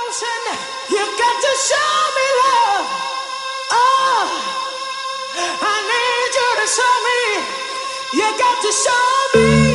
You got to show me love. Oh, I need you to show me. You got to show me.